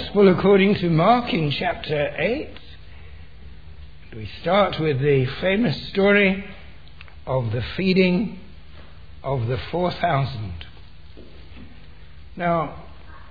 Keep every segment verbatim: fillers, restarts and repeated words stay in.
Gospel according to Mark in chapter eight. We start with the famous story of the feeding of the four thousand. Now,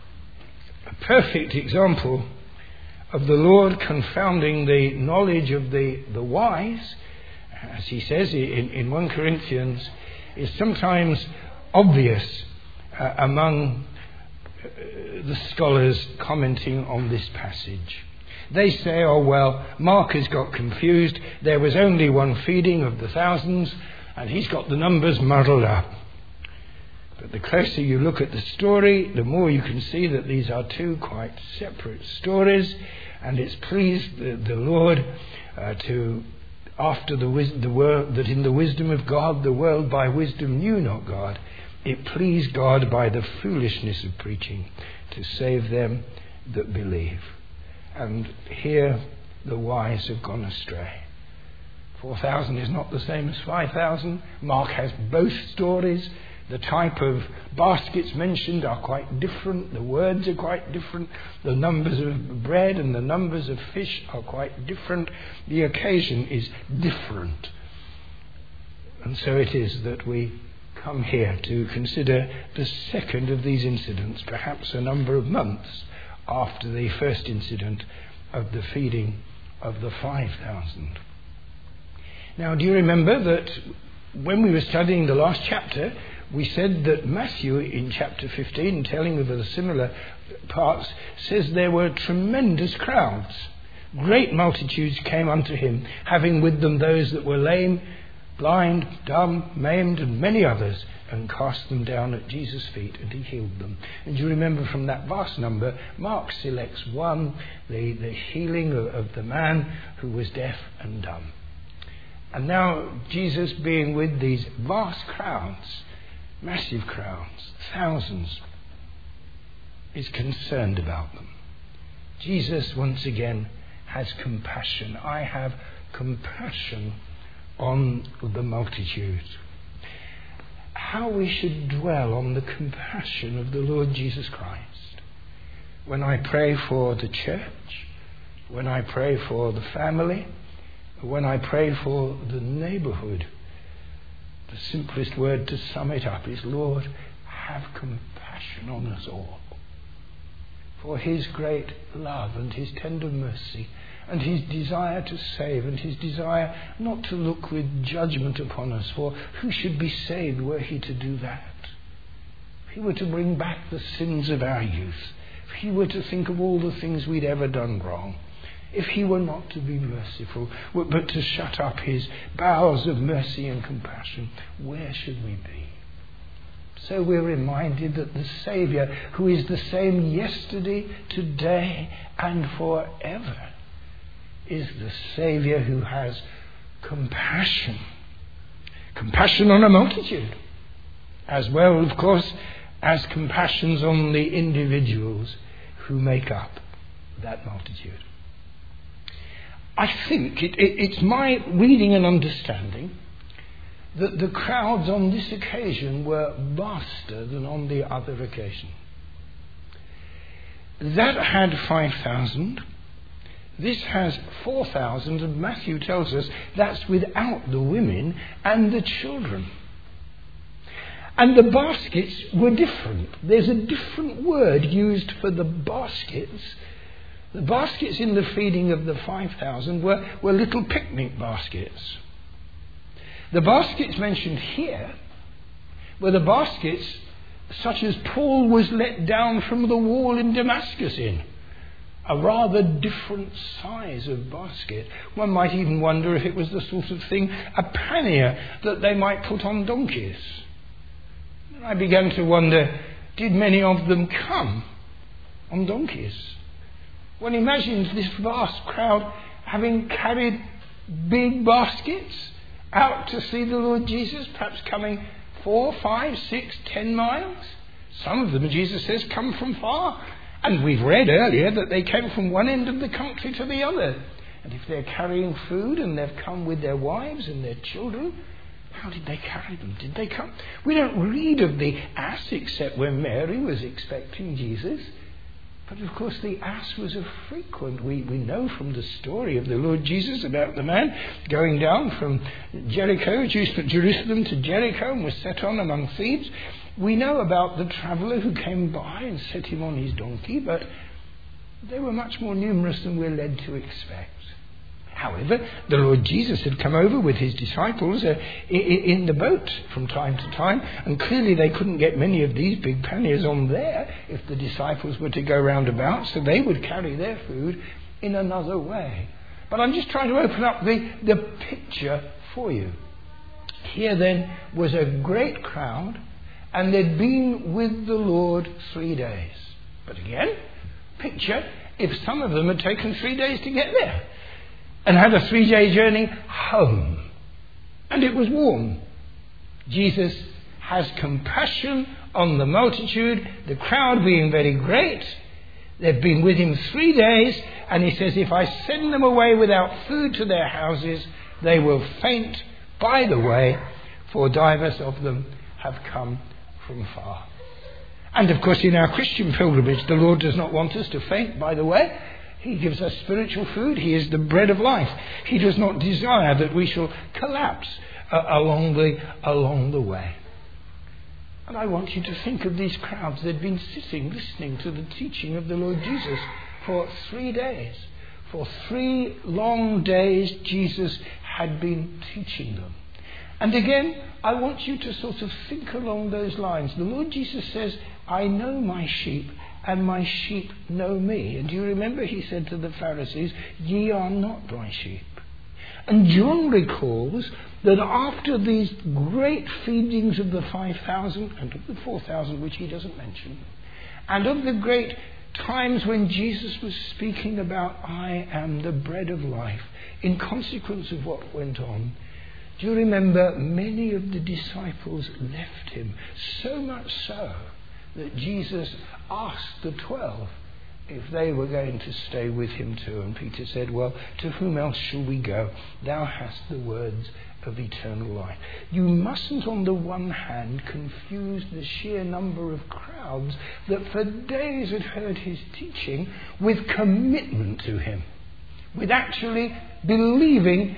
a perfect example of the Lord confounding the knowledge of the, the wise, as he says in, in First Corinthians, is sometimes obvious uh, among uh, the scholars commenting on this passage. They say, oh well, Mark has got confused. There was only one feeding of the thousands, and he's got the numbers muddled up. But the closer you look at the story, the more you can see that these are two quite separate stories, and it's pleased the, the Lord uh, to, after the, wis- the world, that in the wisdom of God, the world by wisdom knew not God, it pleased God by the foolishness of preaching to save them that believe. And here the wise have gone astray. four thousand is not the same as five thousand. Mark has both stories. The type of baskets mentioned are quite different. The words are quite different. The numbers of bread and the numbers of fish are quite different. The occasion is different. And so it is that we come here to consider the second of these incidents, perhaps a number of months after the first incident of the feeding of the five thousand. Now, do you remember that when we were studying the last chapter, we said that Matthew in chapter fifteen, telling of the similar parts, says there were tremendous crowds. Great multitudes came unto him, having with them those that were lame, blind, dumb, maimed, and many others, and cast them down at Jesus' feet, and he healed them. And you remember from that vast number, Mark selects one, the, the healing of, of the man who was deaf and dumb. And now Jesus, being with these vast crowds, massive crowds, thousands, is concerned about them. Jesus once again has compassion. I have compassion on the multitude. How we should dwell on the compassion of the Lord Jesus Christ. When I pray for the church, when I pray for the family, when I pray for the neighborhood, the simplest word to sum it up is, Lord, have compassion on us all. For his great love and his tender mercy and his desire to save and his desire not to look with judgment upon us, for who should be saved were he to do that? If he were to bring back the sins of our youth, if he were to think of all the things we'd ever done wrong, if he were not to be merciful, but to shut up his bowels of mercy and compassion, where should we be? So we're reminded that the Saviour, who is the same yesterday, today, and forever, is the Saviour who has compassion. Compassion on a multitude, as well, of course, as compassions on the individuals who make up that multitude. I think it, it, it's my reading and understanding that the crowds on this occasion were vaster than on the other occasion. That had five thousand. This has four thousand, and Matthew tells us that's without the women and the children. And the baskets were different. There's a different word used for the baskets. The baskets in the feeding of the five thousand were, were little picnic baskets. The baskets mentioned here were the baskets such as Paul was let down from the wall in Damascus in. A rather different size of basket. One might even wonder if it was the sort of thing, a pannier that they might put on donkeys. And I began to wonder, did many of them come on donkeys? One imagines this vast crowd having carried big baskets out to see the Lord Jesus, perhaps coming four, five, six, ten miles. Some of them, Jesus says, come from far. And we've read earlier that they came from one end of the country to the other. And if they're carrying food and they've come with their wives and their children, how did they carry them? Did they come? We don't read of the ass except when Mary was expecting Jesus. But of course the ass was a frequent. We, we know from the story of the Lord Jesus about the man going down from Jericho, Jerusalem to Jericho, and was set on among thieves. We know about the traveller who came by and set him on his donkey, but they were much more numerous than we're led to expect. However, the Lord Jesus had come over with his disciples uh, in the boat from time to time, and clearly they couldn't get many of these big panniers on there if the disciples were to go round about, so they would carry their food in another way. But I'm just trying to open up the, the picture for you. Here then was a great crowd, and they'd been with the Lord three days. But again, picture if some of them had taken three days to get there and had a three-day journey home, and it was warm. Jesus has compassion on the multitude, the crowd being very great. They've been with him three days, and he says, if I send them away without food to their houses, they will faint by the way, for divers of them have come from far. And of course, in our Christian pilgrimage, the Lord does not want us to faint by the way. He gives us spiritual food. He is the bread of life. He does not desire that we shall collapse uh, along the along the way. And I want you to think of these crowds. They'd been sitting, listening to the teaching of the Lord Jesus for three days. For three long days, Jesus had been teaching them. And again, I want you to sort of think along those lines. The Lord Jesus says, I know my sheep, and my sheep know me. And do you remember he said to the Pharisees, ye are not my sheep. And John recalls that after these great feedings of the five thousand and of the four thousand, which he doesn't mention, and of the great times when Jesus was speaking about, I am the bread of life, in consequence of what went on, do you remember many of the disciples left him? So much so that Jesus asked the twelve if they were going to stay with him too. And Peter said, well, to whom else shall we go? Thou hast the words of eternal life. You mustn't, on the one hand, confuse the sheer number of crowds that for days had heard his teaching with commitment to him, with actually believing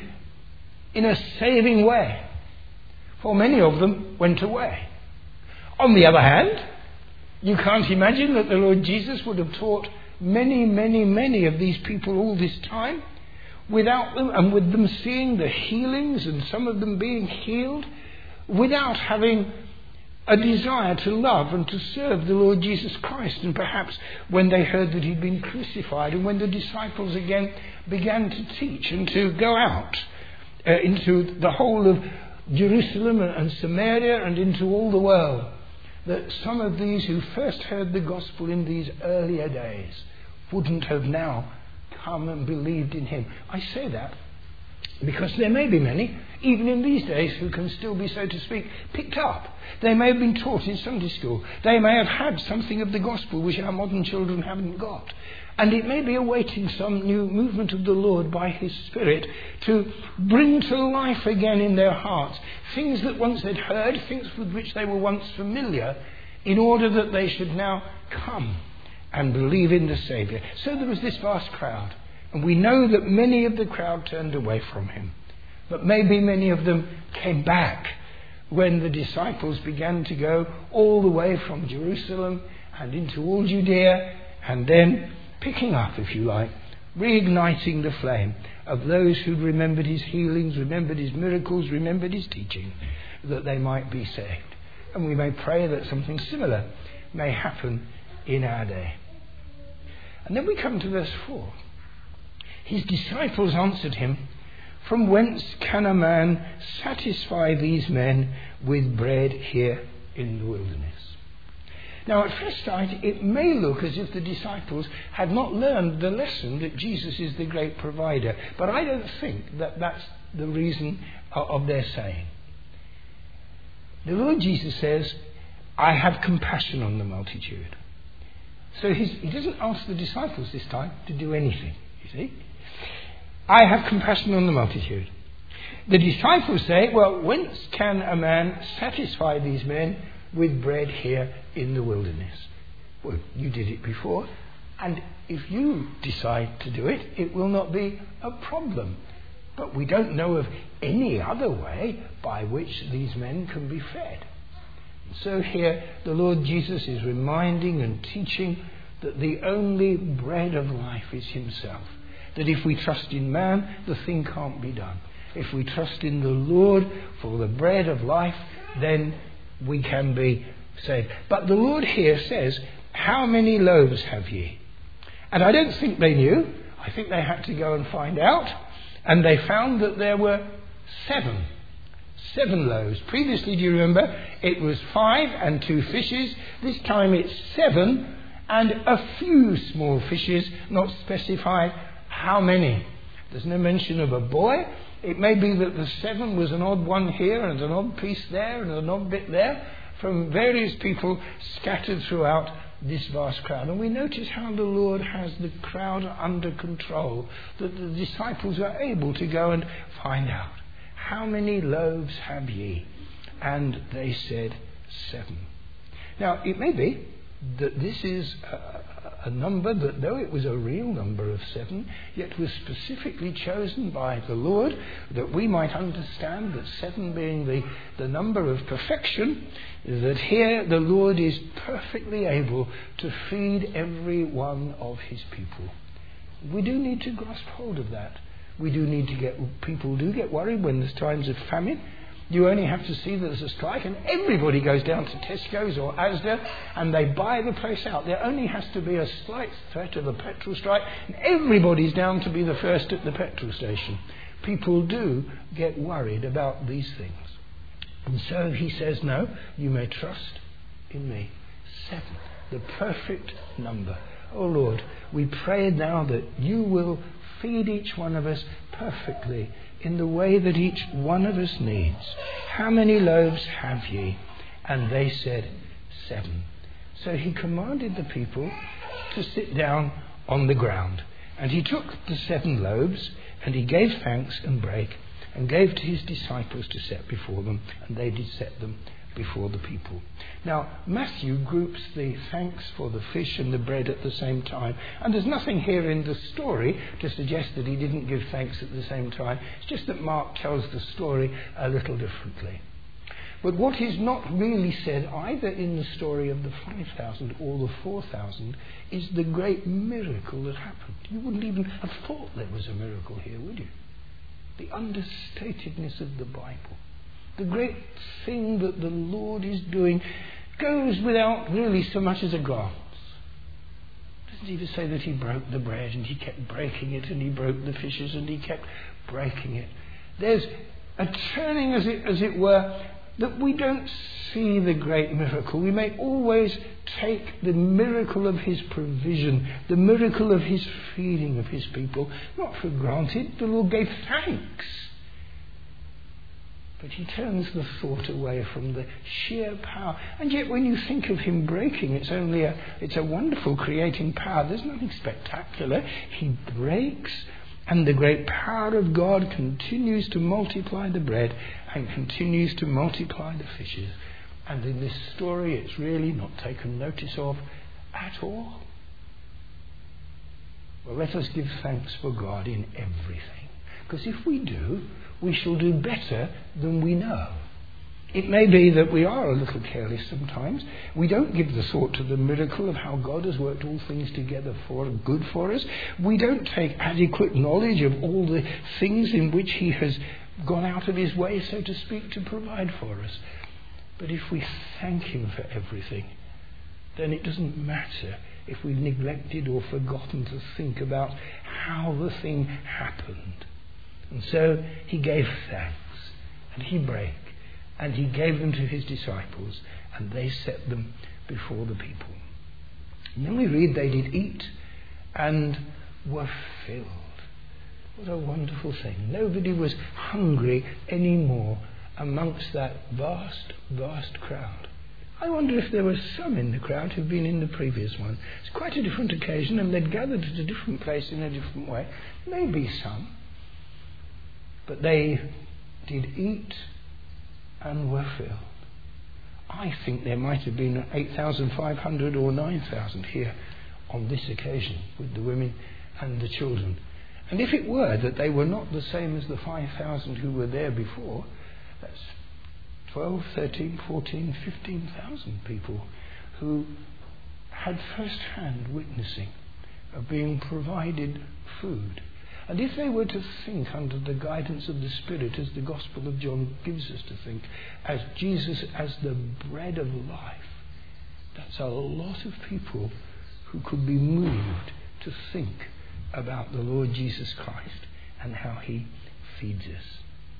in a saving way. For many of them went away. On the other hand, you can't imagine that the Lord Jesus would have taught many, many, many of these people all this time without them, and with them seeing the healings and some of them being healed, without having a desire to love and to serve the Lord Jesus Christ. And perhaps when they heard that he'd been crucified, and when the disciples again began to teach and to go out uh, into the whole of Jerusalem and Samaria and into all the world, that some of these who first heard the gospel in these earlier days wouldn't have now come and believed in him. I say that because there may be many, even in these days, who can still be, so to speak, picked up. They may have been taught in Sunday school. They may have had something of the gospel which our modern children haven't got. And it may be awaiting some new movement of the Lord by his Spirit to bring to life again in their hearts things that once they'd heard, things with which they were once familiar, in order that they should now come and believe in the Saviour. So there was this vast crowd, and we know that many of the crowd turned away from him. But maybe many of them came back when the disciples began to go all the way from Jerusalem and into all Judea, and then picking up, if you like, reigniting the flame of those who'd remembered his healings, remembered his miracles, remembered his teaching, that they might be saved. And we may pray that something similar may happen in our day. And then we come to verse four. His disciples answered him, from whence can a man satisfy these men with bread here in the wilderness? Now, at first sight, it may look as if the disciples had not learned the lesson that Jesus is the great provider. But I don't think that that's the reason of their saying. The Lord Jesus says, I have compassion on the multitude. So he's, he doesn't ask the disciples this time to do anything, you see. I have compassion on the multitude. The disciples say, well, whence can a man satisfy these men with bread here in the wilderness? Well, you did it before. And if you decide to do it, it will not be a problem. But we don't know of any other way by which these men can be fed. So here the Lord Jesus is reminding and teaching that the only bread of life is himself. That if we trust in man, the thing can't be done. If we trust in the Lord for the bread of life, then we can be saved. But the Lord here says, how many loaves have ye? And I don't think they knew. I think they had to go and find out. And they found that there were seven. Seven loaves. Previously, do you remember, it was five and two fishes. This time it's seven and a few small fishes, not specified how many. There's no mention of a boy. It may be that the seven was an odd one here and an odd piece there and an odd bit there from various people scattered throughout this vast crowd. And we notice how the Lord has the crowd under control, that the disciples are able to go and find out. How many loaves have ye? And they said, seven. Now, it may be that this is a, a number that, though it was a real number of seven, yet was specifically chosen by the Lord, that we might understand that seven being the, the number of perfection, that here the Lord is perfectly able to feed every one of his people. We do need to grasp hold of that. We do need to get, people do get worried when there's times of famine. You only have to see that there's a strike and everybody goes down to Tesco's or Asda and they buy the place out. There only has to be a slight threat of a petrol strike and everybody's down to be the first at the petrol station. People do get worried about these things. And so he says, no, you may trust in me. Seven, the perfect number. Oh Lord, we pray now that you will feed each one of us perfectly in the way that each one of us needs. How many loaves have ye? And they said, seven. So he commanded the people to sit down on the ground. And he took the seven loaves, and he gave thanks and brake, and gave to his disciples to set before them, and they did set them before the people. Now, Matthew groups the thanks for the fish and the bread at the same time. And there's nothing here in the story to suggest that he didn't give thanks at the same time. It's just that Mark tells the story a little differently. But what is not really said either in the story of the five thousand or the four thousand is the great miracle that happened. You wouldn't even have thought there was a miracle here, would you? The understatedness of the Bible. The great thing that the Lord is doing goes without really so much as a glance. Doesn't even say that he broke the bread and he kept breaking it, and he broke the fishes and he kept breaking it. There's a turning, as it, as it were, that we don't see the great miracle. We may always take the miracle of his provision, the miracle of his feeding of his people, not for granted. The Lord gave thanks. But he turns the thought away from the sheer power. And yet when you think of him breaking, it's only a, it's a wonderful creating power. There's nothing spectacular. He breaks, and the great power of God continues to multiply the bread and continues to multiply the fishes. And in this story, it's really not taken notice of at all. Well, let us give thanks for God in everything. Because if we do, we shall do better than we know. It may be that we are a little careless sometimes. We don't give the thought to the miracle of how God has worked all things together for good for us. We don't take adequate knowledge of all the things in which he has gone out of his way, so to speak, to provide for us. But if we thank him for everything, then it doesn't matter if we've neglected or forgotten to think about how the thing happened. And so he gave thanks, and he brake, and he gave them to his disciples, and they set them before the people. And then we read they did eat and were filled. What a wonderful thing. Nobody was hungry anymore amongst that vast, vast crowd. I wonder if there were some in the crowd who'd been in the previous one. It's quite a different occasion, and they'd gathered at a different place in a different way. Maybe some. But they did eat and were filled. I think there might have been eight thousand five hundred or nine thousand here on this occasion with the women and the children. And if it were that they were not the same as the five thousand who were there before, that's twelve, thirteen, fourteen, fifteen thousand people who had first-hand witnessing of being provided food. And if they were to think under the guidance of the Spirit, as the Gospel of John gives us to think, as Jesus as the bread of life, that's a lot of people who could be moved to think about the Lord Jesus Christ and how he feeds us.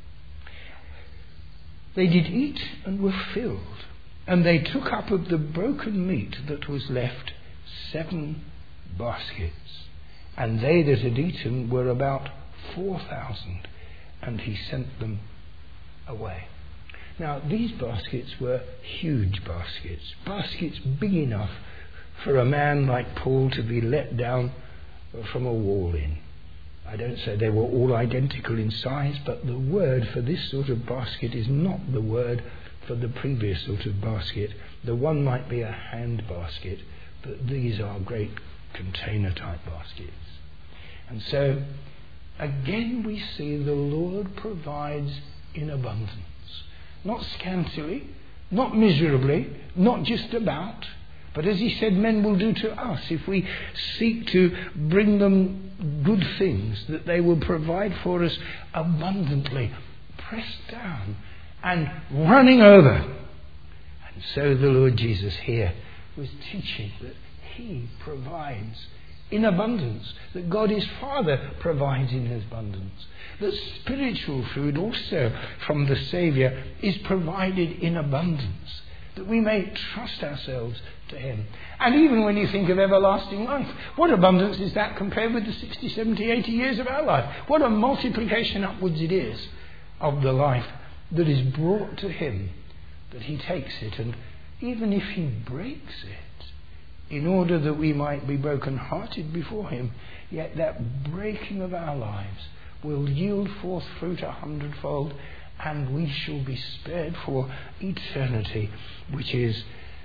They did eat and were filled, and they took up of the broken meat that was left seven baskets. And they that had eaten were about four thousand, and he sent them away. Now, these baskets were huge baskets, baskets big enough for a man like Paul to be let down from a wall in. I don't say they were all identical in size, but the word for this sort of basket is not the word for the previous sort of basket. The one might be a hand basket, but these are great container type baskets. And so again we see the Lord provides in abundance, not scantily, not miserably, not just about, but as he said men will do to us if we seek to bring them good things, that they will provide for us abundantly, pressed down and running over. And so the Lord Jesus here was teaching that he provides in abundance, that God his Father provides in his abundance, that spiritual food also from the Saviour is provided in abundance, that we may trust ourselves to him. And even when you think of everlasting life, what abundance is that compared with the sixty, seventy, eighty years of our life? What a multiplication upwards it is of the life that is brought to him, that he takes it, and even if he breaks it, in order that we might be broken-hearted before him, yet that breaking of our lives will yield forth fruit a hundredfold, and we shall be spared for eternity, which is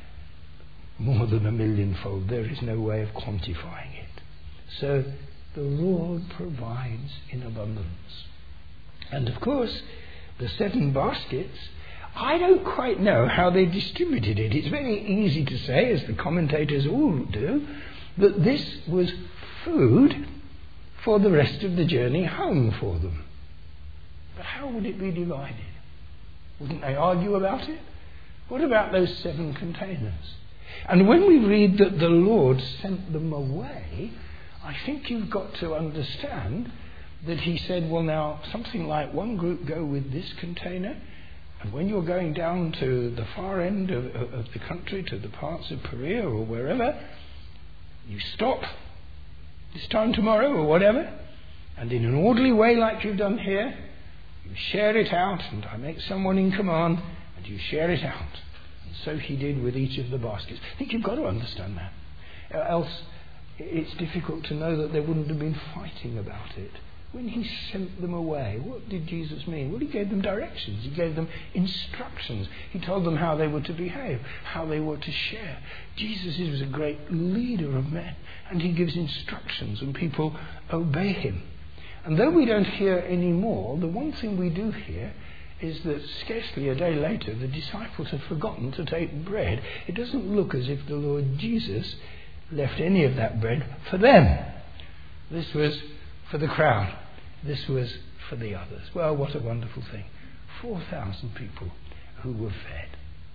more than a millionfold. There is no way of quantifying it. So the Lord provides in abundance. And of course, the seven baskets, I don't quite know how they distributed it. It's very easy to say, as the commentators all do, that this was food for the rest of the journey home for them. But how would it be divided? Wouldn't they argue about it? What about those seven containers? And when we read that the Lord sent them away, I think you've got to understand that he said, well now, something like one group go with this container, and when you're going down to the far end of, of, of the country, to the parts of Perea or wherever, you stop this time tomorrow or whatever, and in an orderly way like you've done here, you share it out, and I make someone in command, and you share it out. And so he did with each of the baskets. I think you've got to understand that. Else it's difficult to know that there wouldn't have been fighting about it. When he sent them away, what did Jesus mean? Well, he gave them directions. He gave them instructions. He told them how they were to behave, how they were to share. Jesus is a great leader of men, and he gives instructions, and people obey him. And though we don't hear any more, the one thing we do hear is that scarcely a day later the disciples had forgotten to take bread. It doesn't look as if the Lord Jesus left any of that bread for them. This was for the crowd. This was for the others. Well, what a wonderful thing. four thousand people who were fed.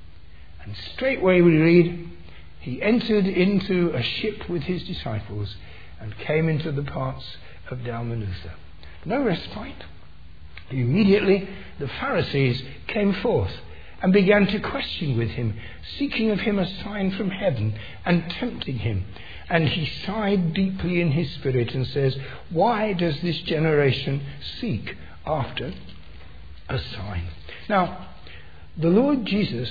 And straightway we read, he entered into a ship with his disciples and came into the parts of Dalmanutha. No respite. Immediately the Pharisees came forth and began to question with him, seeking of him a sign from heaven and tempting him. And he sighed deeply in his spirit and says, why does this generation seek after a sign? Now, the Lord Jesus,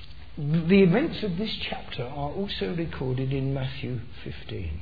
the events of this chapter are also recorded in Matthew fifteen.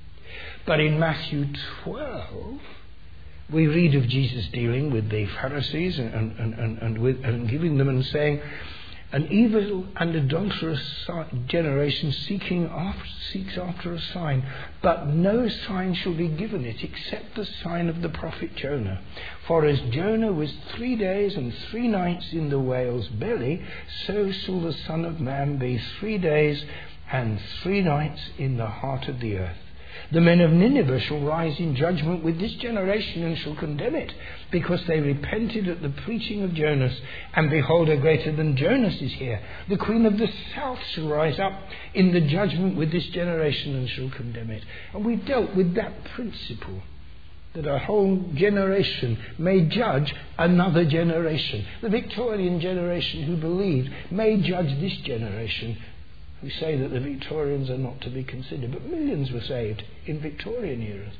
But in Matthew twelve, we read of Jesus dealing with the Pharisees and, and, and, and, with, and giving them and saying, An evil and adulterous generation seeking after, seeks after a sign, but no sign shall be given it except the sign of the prophet Jonah. For as Jonah was three days and three nights in the whale's belly, so shall the Son of Man be three days and three nights in the heart of the earth. The men of Nineveh shall rise in judgment with this generation and shall condemn it, because they repented at the preaching of Jonas, and behold, a greater than Jonas is here. The queen of the south shall rise up in the judgment with this generation and shall condemn it. And we dealt with that principle, that a whole generation may judge another generation. The Victorian generation who believed may judge this generation, who say that the Victorians are not to be considered. But millions were saved in Victorian eras.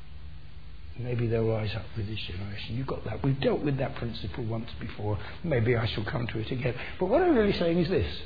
Maybe they'll rise up with this generation. You've got that. We've dealt with that principle once before. Maybe I shall come to it again. But what I'm really saying is this.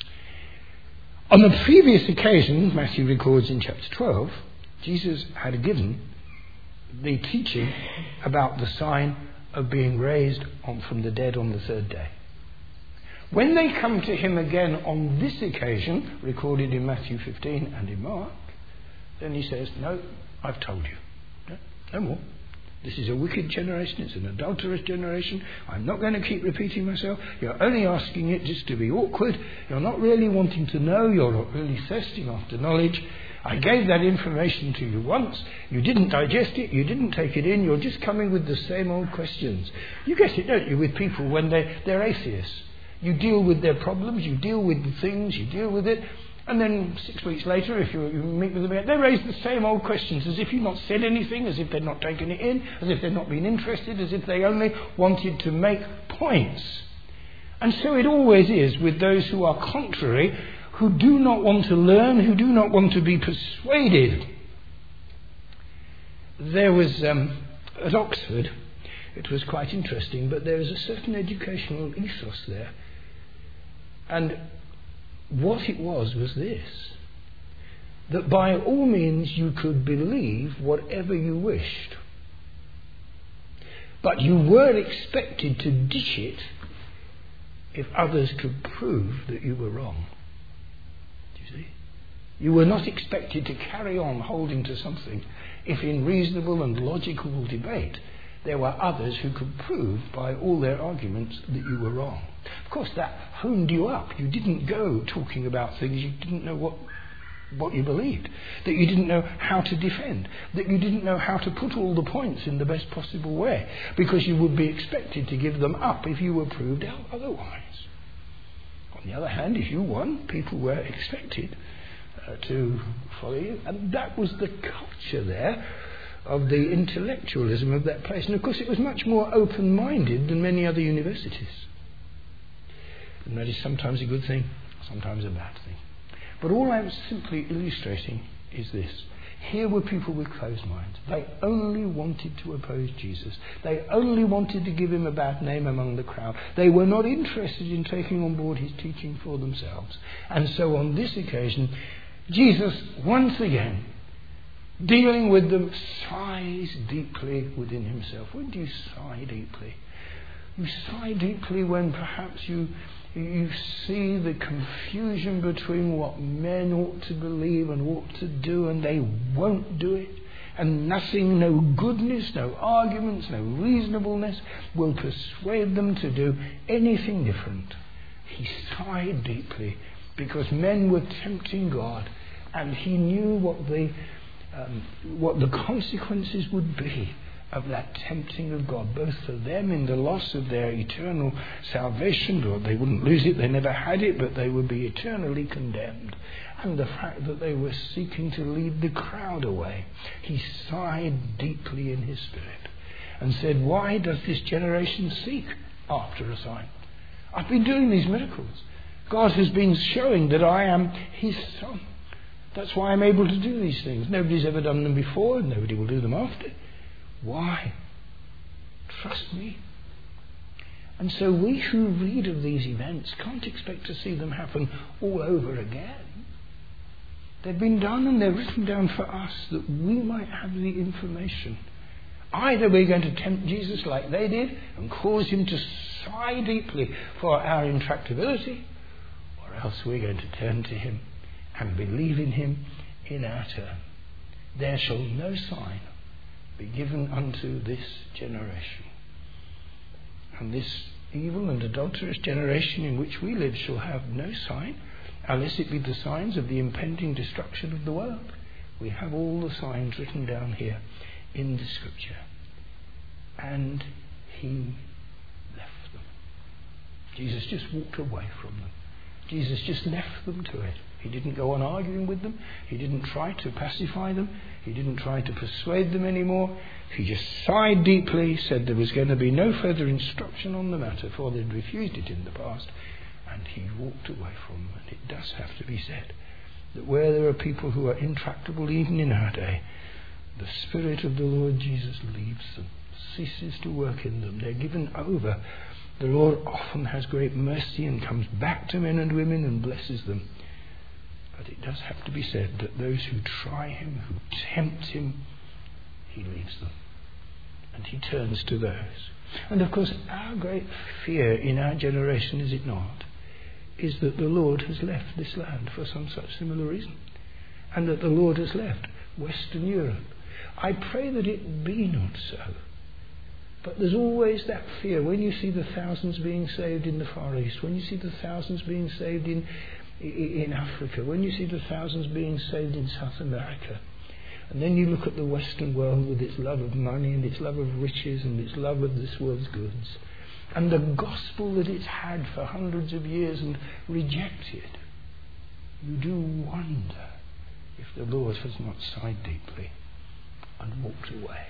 On the previous occasion, Matthew records in chapter twelve, Jesus had given the teaching about the sign of being raised on from the dead on the third day. When they come to him again on this occasion, recorded in Matthew fifteen and in Mark, then he says, no, I've told you. No, no more. This is a wicked generation. It's an adulterous generation. I'm not going to keep repeating myself. You're only asking it just to be awkward. You're not really wanting to know. You're not really thirsting after knowledge. I gave that information to you once. You didn't digest it. You didn't take it in. You're just coming with the same old questions. You get it, don't you, with people when they, they're atheists. You deal with their problems, you deal with the things, you deal with it, and then six weeks later, if you, you meet with them again, they raise the same old questions, as if you've not said anything, as if they're not taken it in, as if they've not been interested, as if they only wanted to make points. And so it always is with those who are contrary, who do not want to learn, who do not want to be persuaded. There was, um, at Oxford, it was quite interesting, but there is a certain educational ethos there. And what it was was this, that by all means you could believe whatever you wished, but you were expected to dish it if others could prove that you were wrong. Do you see? You were not expected to carry on holding to something if in reasonable and logical debate there were others who could prove by all their arguments that you were wrong. Of course, that honed you up. You didn't go talking about things you didn't know what, what you believed, that you didn't know how to defend, that you didn't know how to put all the points in the best possible way, because you would be expected to give them up if you were proved out otherwise. On the other hand, if you won, people were expected uh, to follow you. And that was the culture there of the intellectualism of that place. And of course it was much more open-minded than many other universities. And that is sometimes a good thing, sometimes a bad thing. But all I'm simply illustrating is this. Here were people with closed minds. They only wanted to oppose Jesus. They only wanted to give him a bad name among the crowd. They were not interested in taking on board his teaching for themselves. And so on this occasion, Jesus, once again, dealing with them, sighs deeply within himself. When do you sigh deeply? You sigh deeply when perhaps you you see the confusion between what men ought to believe and ought to do, and they won't do it. And nothing, no goodness, no arguments, no reasonableness will persuade them to do anything different. He sighed deeply because men were tempting God, and he knew what the Um, what the consequences would be of that tempting of God, both for them in the loss of their eternal salvation. Lord, they wouldn't lose it, they never had it, but they would be eternally condemned. And the fact that they were seeking to lead the crowd away. He sighed deeply in his spirit and said, why does this generation seek after a sign? I've been doing these miracles. God has been showing that I am his son. That's why I'm able to do these things. Nobody's ever done them before, and nobody will do them after. Why? Trust me. And so we who read of these events can't expect to see them happen all over again. They've been done and they're written down for us that we might have the information. Either we're going to tempt Jesus like they did and cause him to sigh deeply for our intractability, or else we're going to turn to him and believe in him in our turn. There shall no sign be given unto this generation. And this evil and adulterous generation in which we live shall have no sign, unless it be the signs of the impending destruction of the world. We have all the signs written down here in the scripture. And he left them. Jesus just walked away from them. Jesus just left them to it. He didn't go on arguing with them. He didn't try to pacify them. He didn't try to persuade them anymore. He just sighed deeply, said there was going to be no further instruction on the matter, for they'd refused it in the past, and he walked away from them. And it does have to be said that where there are people who are intractable even in our day, the Spirit of the Lord Jesus leaves them, ceases to work in them. They're given over. The Lord often has great mercy and comes back to men and women and blesses them. But it does have to be said that those who try him, who tempt him, he leaves them. And he turns to those. And of course, our great fear in our generation, is it not, is that the Lord has left this land for some such similar reason. And that the Lord has left Western Europe. I pray that it be not so. But there's always that fear when you see the thousands being saved in the Far East, when you see the thousands being saved in in Africa, when you see the thousands being saved in South America, and then you look at the Western world with its love of money and its love of riches and its love of this world's goods, and the gospel that it's had for hundreds of years and rejected, you do wonder if the Lord has not sighed deeply and walked away.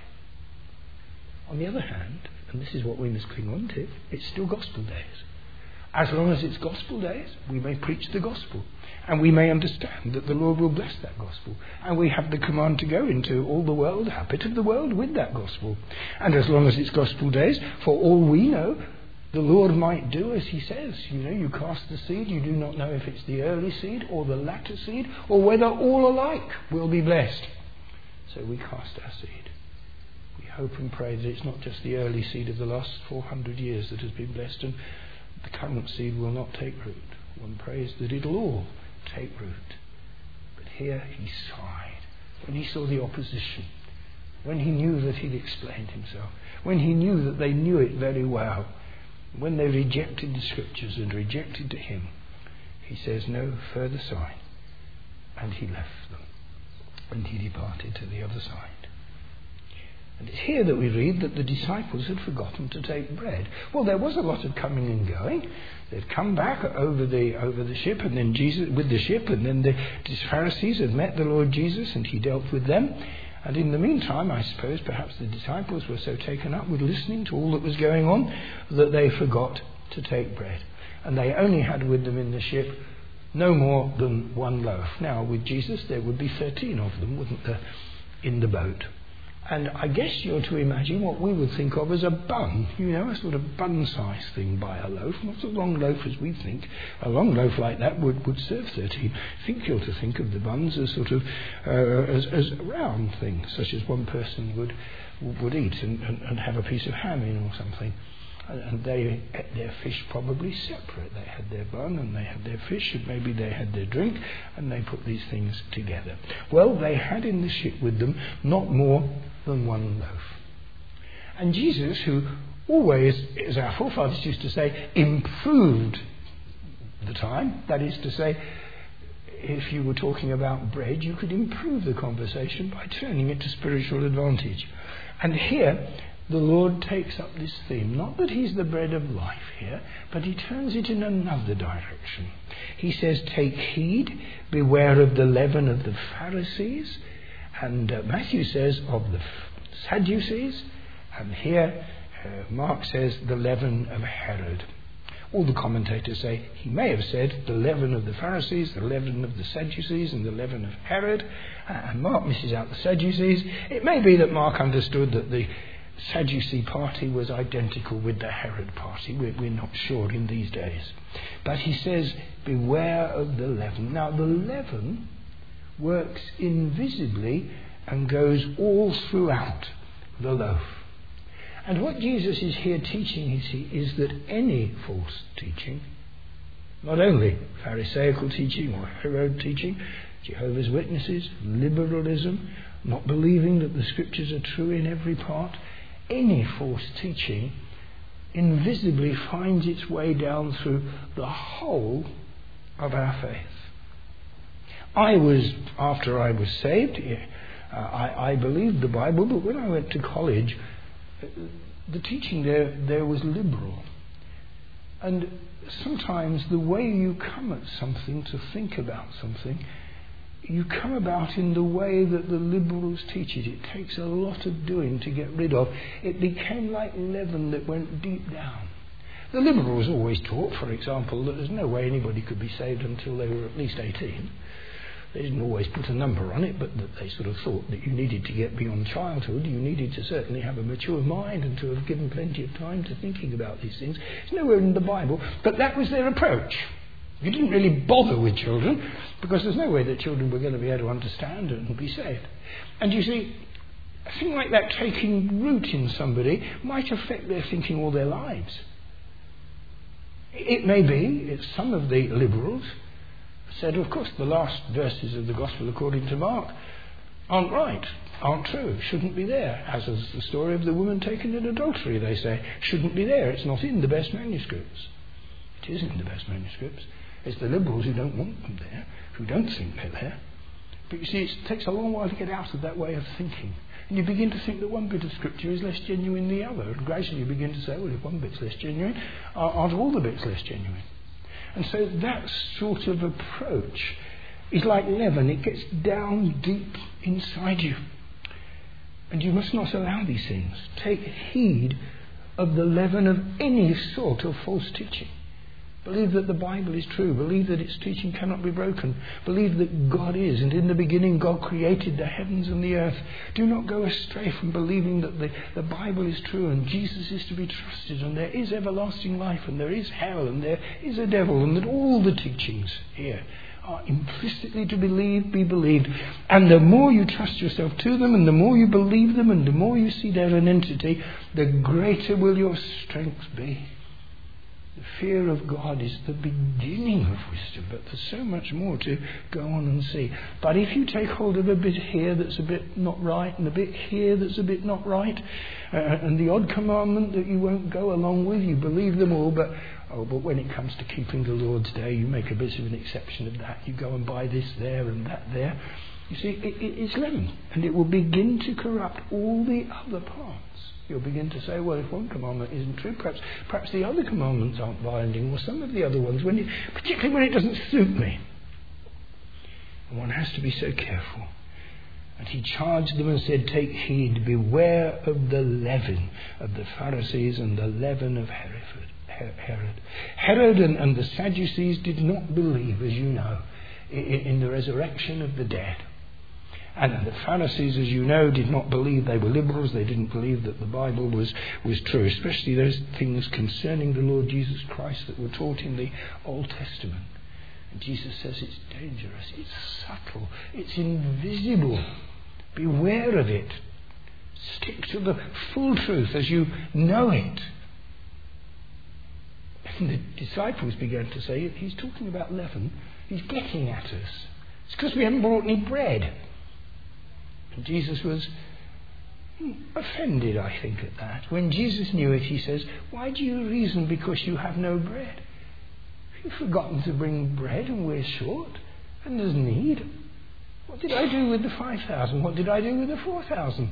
On the other hand, and this is what we must cling on to, it's still gospel days. As long as it's gospel days, we may preach the gospel. And we may understand that the Lord will bless that gospel. And we have the command to go into all the world, a bit of the world, with that gospel. And as long as it's gospel days, for all we know, the Lord might do as he says. You know, you cast the seed, you do not know if it's the early seed or the latter seed, or whether all alike will be blessed. So we cast our seed. We hope and pray that it's not just the early seed of the last four hundred years that has been blessed, and the current seed will not take root. One prays that it'll all take root. But here he sighed when he saw the opposition, when he knew that he'd explained himself, when he knew that they knew it very well, when they rejected the scriptures and rejected to him. He says no further sign, and he left them, and he departed to the other side. And it's here that we read that the disciples had forgotten to take bread. Well, there was a lot of coming and going. They'd come back over the over the ship, and then Jesus with the ship, and then the Pharisees had met the Lord Jesus, and he dealt with them. And in the meantime, I suppose perhaps the disciples were so taken up with listening to all that was going on that they forgot to take bread. And they only had with them in the ship no more than one loaf. Now, with Jesus, there would be thirteen of them, wouldn't there, in the boat? And I guess you're to imagine what we would think of as a bun, you know, a sort of bun-sized thing by a loaf, not a long loaf as we think. A long loaf like that would, would serve thirteen. I think you're to think of the buns as sort of uh, as, as round things, such as one person would would eat and, and, and have a piece of ham in or something. And, and they ate their fish probably separate. They had their bun and they had their fish, and maybe they had their drink, and they put these things together. Well, they had in the ship with them not more than one loaf. And Jesus, who always, as our forefathers used to say, improved the time, that is to say, if you were talking about bread, you could improve the conversation by turning it to spiritual advantage. And here, the Lord takes up this theme. Not that he's the bread of life here, but he turns it in another direction. He says, take heed, beware of the leaven of the Pharisees. And uh, Matthew says of the Sadducees. And here, uh, Mark says, the leaven of Herod. All the commentators say he may have said the leaven of the Pharisees, the leaven of the Sadducees, and the leaven of Herod. Uh, and Mark misses out the Sadducees. It may be that Mark understood that the Sadducee party was identical with the Herod party. We're, we're not sure in these days. But he says, beware of the leaven. Now, the leaven works invisibly and goes all throughout the loaf. And what Jesus is here teaching is, is that any false teaching Not only Pharisaical teaching or Herod teaching, Jehovah's Witnesses, liberalism, not believing that the scriptures are true in every part. Any false teaching invisibly finds its way down through the whole of our faith. I was, after I was saved, uh, I, I believed the Bible, but when I went to college, uh, the teaching there, there was liberal. And sometimes the way you come at something, to think about something, you come about in the way that the liberals teach it. It takes a lot of doing to get rid of. It became like leaven that went deep down. The liberals always taught, for example, that there's no way anybody could be saved until they were at least eighteen. They didn't always put a number on it, but that they sort of thought that you needed to get beyond childhood. You needed to certainly have a mature mind and to have given plenty of time to thinking about these things. It's nowhere in the Bible, but that was their approach. You didn't really bother with children because there's no way that children were going to be able to understand and be saved. And you see, a thing like that taking root in somebody might affect their thinking all their lives. It may be, it's some of the liberals said, of course, the last verses of the Gospel according to Mark aren't right, aren't true, shouldn't be there. As is the story of the woman taken in adultery, they say, shouldn't be there. It's not in the best manuscripts. It is in the best manuscripts. It's the liberals who don't want them there, who don't think they're there. But you see, it takes a long while to get out of that way of thinking. And you begin to think that one bit of scripture is less genuine than the other. And gradually you begin to say, well, if one bit's less genuine, aren't all the bits less genuine? And so that sort of approach is like leaven. It gets down deep inside you. And you must not allow these things. Take heed of the leaven of any sort of false teaching. Believe that the Bible is true. Believe that its teaching cannot be broken. Believe that God is, and in the beginning God created the heavens and the earth. Do not go astray from believing that the, the Bible is true and Jesus is to be trusted and there is everlasting life and there is hell and there is a devil, and that all the teachings here are implicitly to believe, be believed. And the more you trust yourself to them and the more you believe them and the more you see they're an entity, the greater will your strength be. The fear of God is the beginning of wisdom, but there's so much more to go on and see. But if you take hold of a bit here that's a bit not right, and a bit here that's a bit not right, uh, and the odd commandment that you won't go along with, you believe them all, but oh, but when it comes to keeping the Lord's Day, you make a bit of an exception of that. You go and buy this there and that there. You see, it, it, it's leaven, and it will begin to corrupt all the other parts. You'll begin to say, well, if one commandment isn't true, perhaps perhaps the other commandments aren't binding, or some of the other ones, when it, particularly when it doesn't suit me. And one has to be so careful. And he charged them and said, take heed, beware of the leaven of the Pharisees and the leaven of Herod. Herod, Herod and, and the Sadducees did not believe, as you know, in, in the resurrection of the dead. And the Pharisees, as you know, did not believe. They were liberals. They didn't believe that the Bible was, was true, especially those things concerning the Lord Jesus Christ that were taught in the Old Testament. And Jesus says it's dangerous, it's subtle, it's invisible. Beware of it. Stick to the full truth as you know it. And the disciples began to say, he's talking about leaven, he's getting at us. It's because we haven't brought any bread. And Jesus was offended, I think, at that. When Jesus knew it, he says, why do you reason because you have no bread? You've forgotten to bring bread and we're short and there's need. What did I do with the five thousand? What did I do with the four thousand?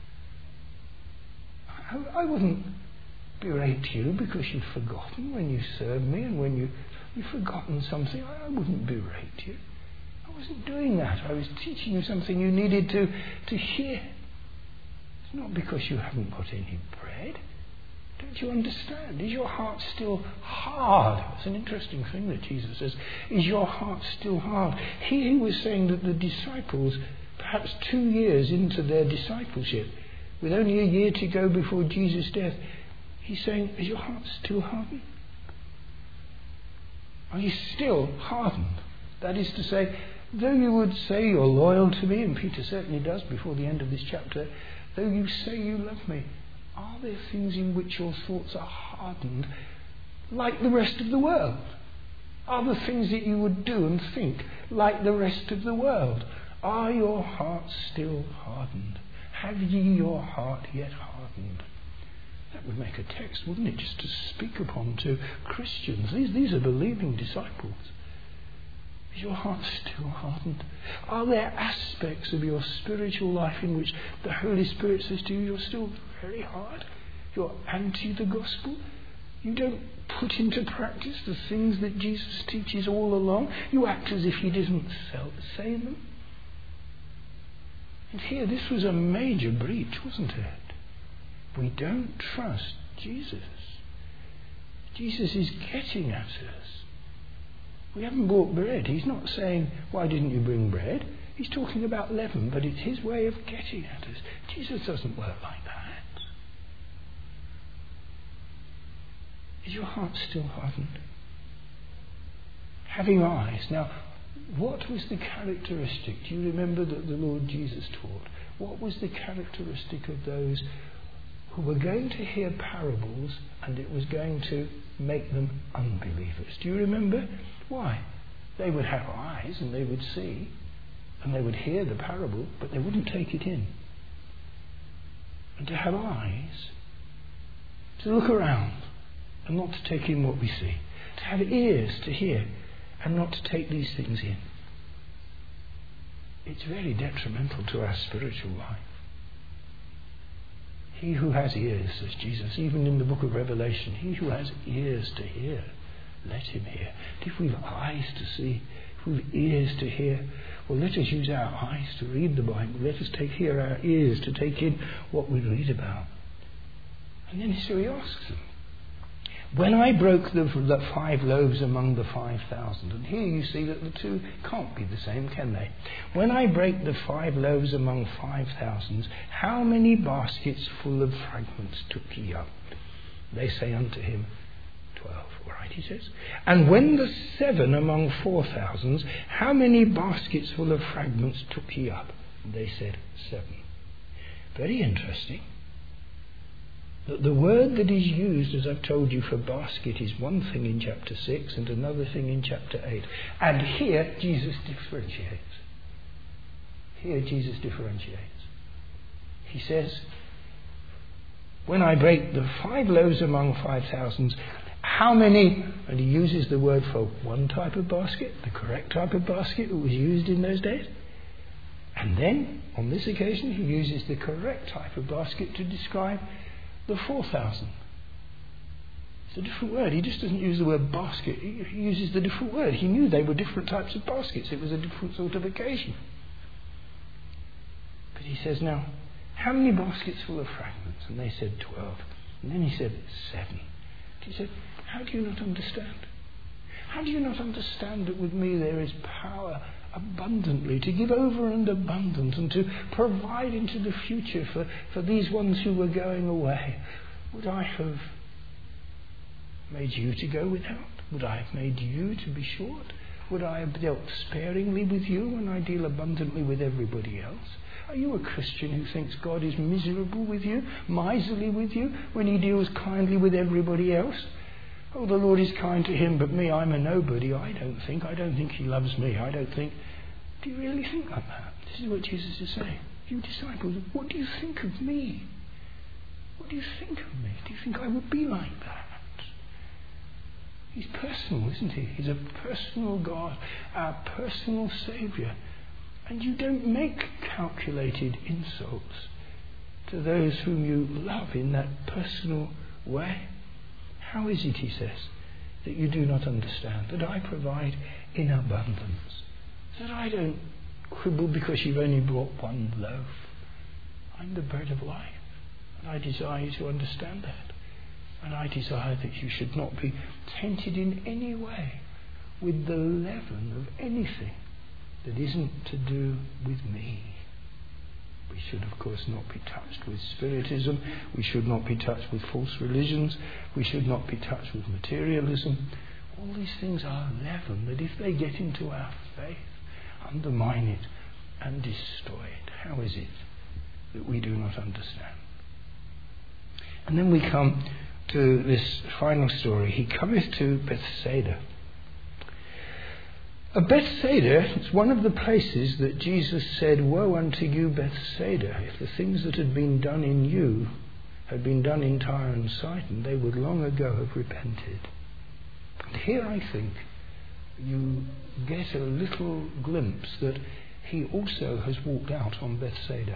I, I wouldn't berate you because you've forgotten when you served me and when you, you've forgotten something. I, I wouldn't berate you. I wasn't doing that. I was teaching you something you needed to, to hear. It's not because you haven't got any bread. Don't you understand? Is your heart still hard? It's an interesting thing that Jesus says. Is your heart still hard? He was saying that the disciples, perhaps two years into their discipleship, with only a year to go before Jesus' death, he's saying, is your heart still hardened? Are you still hardened? That is to say, though you would say you're loyal to me, and Peter certainly does before the end of this chapter, though you say you love me, are there things in which your thoughts are hardened like the rest of the world? Are the things that you would do and think like the rest of the world? Are your hearts still hardened? Have ye your heart yet hardened? That would make a text, wouldn't it, just to speak upon to Christians. These, these are believing disciples. Is your heart still hardened? Are there aspects of your spiritual life in which the Holy Spirit says to you, you're still very hard? You're anti the gospel? You don't put into practice the things that Jesus teaches all along? You act as if he didn't say them? And here, this was a major breach, wasn't it? We don't trust Jesus. Jesus is getting at us. We haven't bought bread. He's not saying, why didn't you bring bread? He's talking about leaven, but it's his way of getting at us. Jesus doesn't work like that. Is your heart still hardened? Having eyes. Now, what was the characteristic? Do you remember that the Lord Jesus taught? What was the characteristic of those who were going to hear parables and it was going to make them unbelievers? Do you remember? Why? They would have eyes and they would see and they would hear the parable, but they wouldn't take it in. And to have eyes, to look around and not to take in what we see. To have ears to hear and not to take these things in. It's very detrimental to our spiritual life. He who has ears, says Jesus, even in the book of Revelation, he who has ears to hear, let him hear. If we've eyes to see, if we've ears to hear, well, let us use our eyes to read the Bible. Let us take here our ears to take in what we read about. And then so he asks them, when I broke the, the five loaves among the five thousand, and here you see that the two can't be the same, can they? When I break the five loaves among five thousands, how many baskets full of fragments took ye up? They say unto him, twelve. All right, he says. And when the seven among four thousands, how many baskets full of fragments took ye up? They said, seven. Very interesting. The word that is used, as I've told you, for basket is one thing in chapter six and another thing in chapter eight. And here Jesus differentiates. Here Jesus differentiates. He says, when I break the five loaves among five thousands, how many, and he uses the word for one type of basket, the correct type of basket that was used in those days. And then, on this occasion, he uses the correct type of basket to describe the four thousand. It's a different word. He just doesn't use the word basket. He uses the different word. He knew they were different types of baskets. It was a different sort of occasion. But he says, now, how many baskets full of fragments? And they said twelve. And then he said seven. He said, how do you not understand? How do you not understand that with me there is power abundantly to give over and abundant and to provide into the future for, for these ones who were going away? Would I have made you to go without? Would I have made you to be short? Would I have dealt sparingly with you when I deal abundantly with everybody else? Are you a Christian who thinks God is miserable with you, miserly with you, when he deals kindly with everybody else? Oh, the Lord is kind to him, but me, I'm a nobody. I don't think. I don't think he loves me. I don't think. Do you really think like that? This is what Jesus is saying. You disciples, what do you think of me? What do you think of me? Do you think I would be like that? He's personal, isn't he? He's a personal God, our personal Saviour. And you don't make calculated insults to those whom you love in that personal way. How is it, he says, that you do not understand, that I provide in abundance, that I don't quibble because you've only brought one loaf? I'm the bread of life, and I desire you to understand that. And I desire that you should not be tainted in any way with the leaven of anything that isn't to do with me. We should, of course, not be touched with spiritism. We should not be touched with false religions. We should not be touched with materialism. All these things are leaven that, if they get into our faith, undermine it and destroy it. How is it that we do not understand? And then we come to this final story. He cometh to Bethsaida. Uh, Bethsaida is one of the places that Jesus said, "Woe unto you, Bethsaida, if the things that had been done in you had been done in Tyre and Sidon, they would long ago have repented." And here I think you get a little glimpse that he also has walked out on Bethsaida.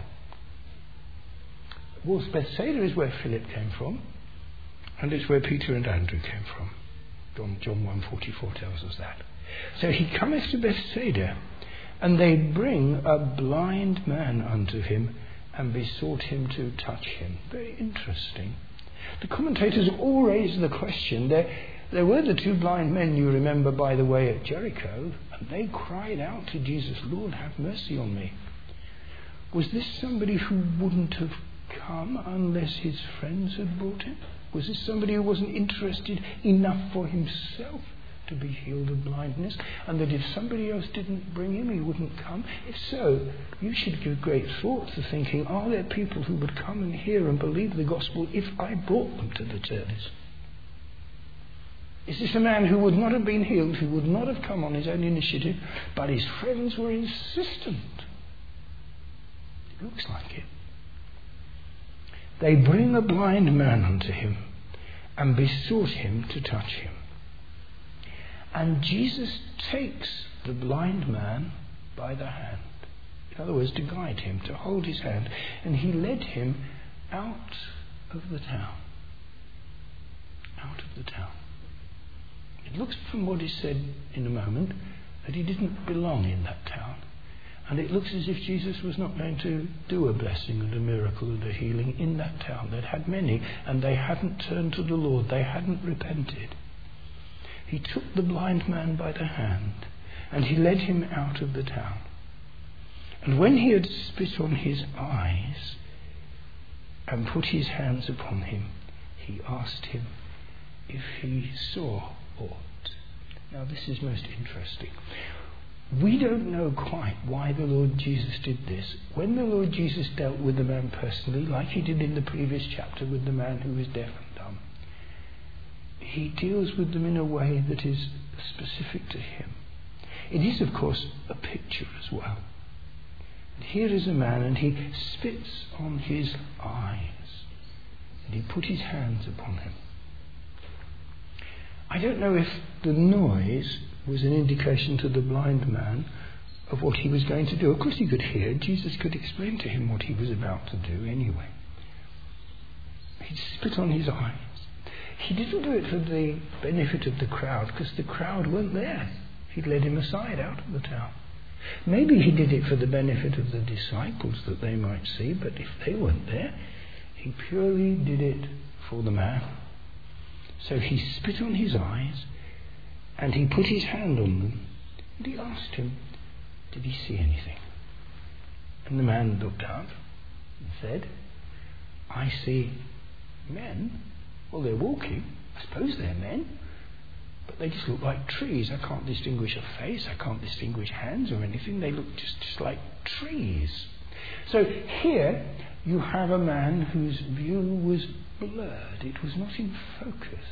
Well, Bethsaida is where Philip came from, and it's where Peter and Andrew came from. John, John one forty-four tells us that. So he cometh to Bethsaida, and they bring a blind man unto him, and besought him to touch him. Very interesting. The commentators all raise the question. There, there were the two blind men, you remember, by the way, at Jericho, and they cried out to Jesus, "Lord, have mercy on me." Was this somebody who wouldn't have come unless his friends had brought him? Was this somebody who wasn't interested enough for himself to be healed of blindness, and that if somebody else didn't bring him, he wouldn't come? If so, you should give great thought to thinking, are there people who would come and hear and believe the gospel if I brought them to the service? Is this a man who would not have been healed, who would not have come on his own initiative, but his friends were insistent? It looks like it. They bring a blind man unto him, and besought him to touch him. And Jesus takes the blind man by the hand. In other words, to guide him, to hold his hand. And he led him out of the town. Out of the town. It looks from what is said in a moment that he didn't belong in that town. And it looks as if Jesus was not going to do a blessing and a miracle and a healing in that town. They'd had many, and they hadn't turned to the Lord. They hadn't repented. He took the blind man by the hand, and he led him out of the town. And when he had spit on his eyes and put his hands upon him, he asked him if he saw aught. Now this is most interesting. We don't know quite why the Lord Jesus did this. When the Lord Jesus dealt with the man personally, like he did in the previous chapter with the man who was deaf and dumb, he deals with them in a way that is specific to him. It is, of course, a picture as well. And here is a man, and he spits on his eyes, and he put his hands upon him. I don't know if the noise was an indication to the blind man of what he was going to do. Of course he could hear. Jesus could explain to him what he was about to do anyway. He spit on his eyes. He didn't do it for the benefit of the crowd, because the crowd weren't there. He'd led him aside out of the town. Maybe he did it for the benefit of the disciples, that they might see, but if they weren't there, he purely did it for the man. So he spit on his eyes, and he put his hand on them, and he asked him, did he see anything? And the man looked up and said, I see men. Well, they're walking. I suppose they're men. But they just look like trees. I can't distinguish a face. I can't distinguish hands or anything. They look just, just like trees. So here you have a man whose view was blurred. It was not in focus.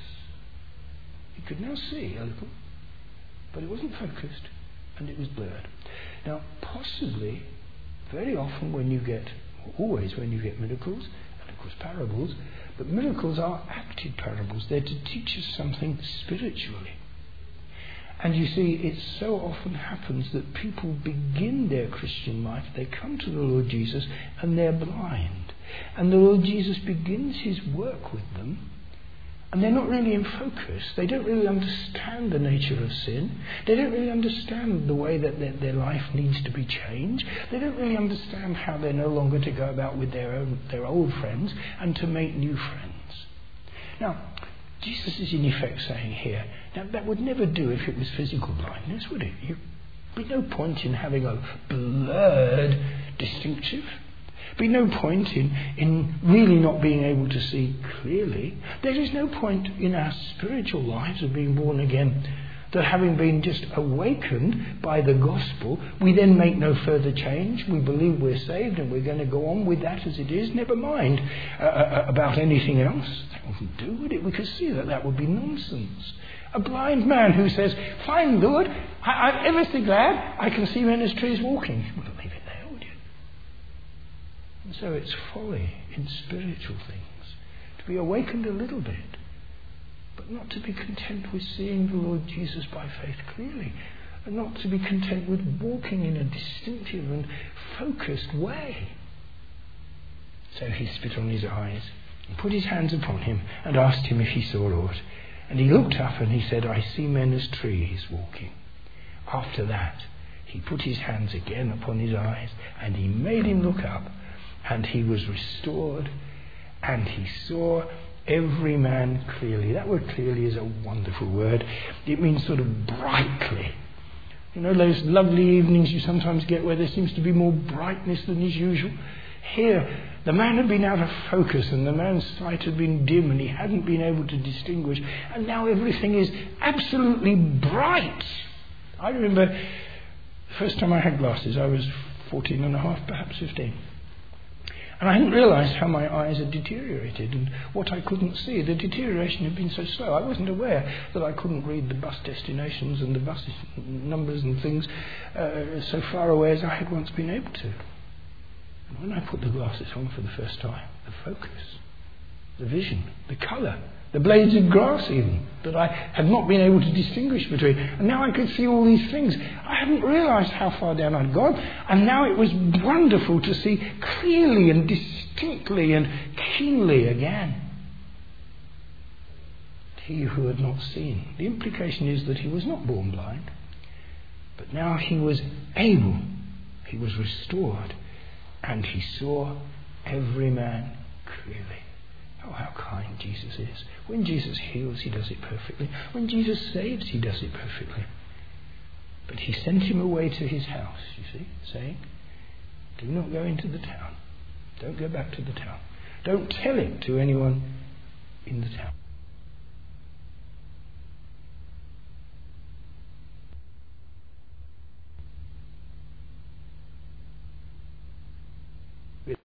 He could now see a little, but it wasn't focused, and it was blurred. Now, possibly, very often when you get, always when you get miracles, and of course parables, but miracles are acted parables. They're to teach us something spiritually. And you see, it so often happens that people begin their Christian life, they come to the Lord Jesus, and they're blind. And the Lord Jesus begins his work with them, and they're not really in focus. They don't really understand the nature of sin. They don't really understand the way that their, their life needs to be changed. They don't really understand how they're no longer to go about with their own, their old friends and to make new friends. Now, Jesus is in effect saying here, now that would never do if it was physical blindness, would it? There'd be no point in having a blurred distinctive. Be no point in, in really not being able to see clearly. There is no point in our spiritual lives of being born again That having been just awakened by the gospel, we then make no further change. We believe we're saved and we're going to go on with that as it is. Never mind uh, uh, about anything else. That wouldn't do, would it? We could see that that would be nonsense. A blind man who says, fine, Lord, I, I'm ever so glad I can see men as trees walking. You wouldn't leave it there, would you? And so it's folly in spiritual things to be awakened a little bit, but not to be content with seeing the Lord Jesus by faith clearly, and not to be content with walking in a distinctive and focused way. So he spit on his eyes and put his hands upon him and asked him if he saw aught. And he looked up and he said, I see men as trees walking. After that, he put his hands again upon his eyes and he made him look up, and he was restored, and he saw every man clearly. That word clearly is a wonderful word. It means sort of brightly. You know those lovely evenings you sometimes get where there seems to be more brightness than is usual? Here, the man had been out of focus and the man's sight had been dim and he hadn't been able to distinguish, and now everything is absolutely bright. I remember the first time I had glasses, I was fourteen and a half, perhaps fifteen. And I hadn't realised how my eyes had deteriorated and what I couldn't see. The deterioration had been so slow. I wasn't aware that I couldn't read the bus destinations and the bus numbers and things uh, so far away as I had once been able to. And when I put the glasses on for the first time, the focus, the vision, the colour, the blades of grass even, that I had not been able to distinguish between. And now I could see all these things. I hadn't realised how far down I'd gone. And now it was wonderful to see clearly and distinctly and keenly again. He who had not seen. The implication is that he was not born blind. But now he was able. He was restored. And he saw every man clearly. Oh, how kind Jesus is. When Jesus heals, he does it perfectly. When Jesus saves, he does it perfectly. But he sent him away to his house, you see, saying, do not go into the town. Don't go back to the town. Don't tell it to anyone in the town.